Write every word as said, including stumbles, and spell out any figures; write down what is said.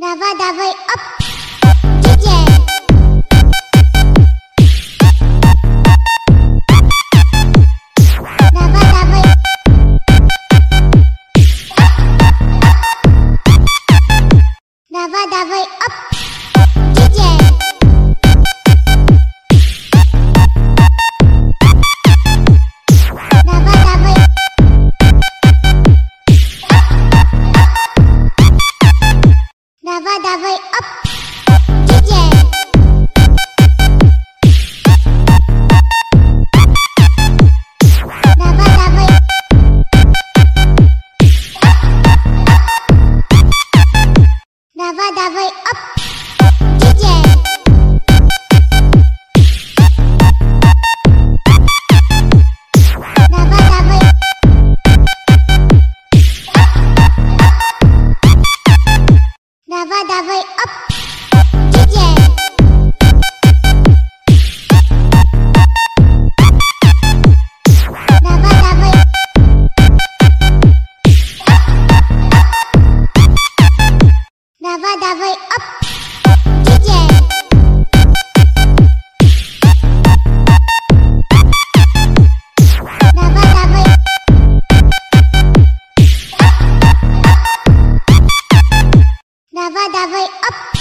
Давай, давай, оп, диджей. Давай, давай. Давай, давай, оп, диджей. Давай, давай. Давай, давай, оп, диджей. Давай, давай. Давай, давай, оп, диджей. Давай, давай. Давай, давай, оп, диджей. Давай, давай. Давай, давай, оп, диджей. Давай, давай. Давай, давай, оп.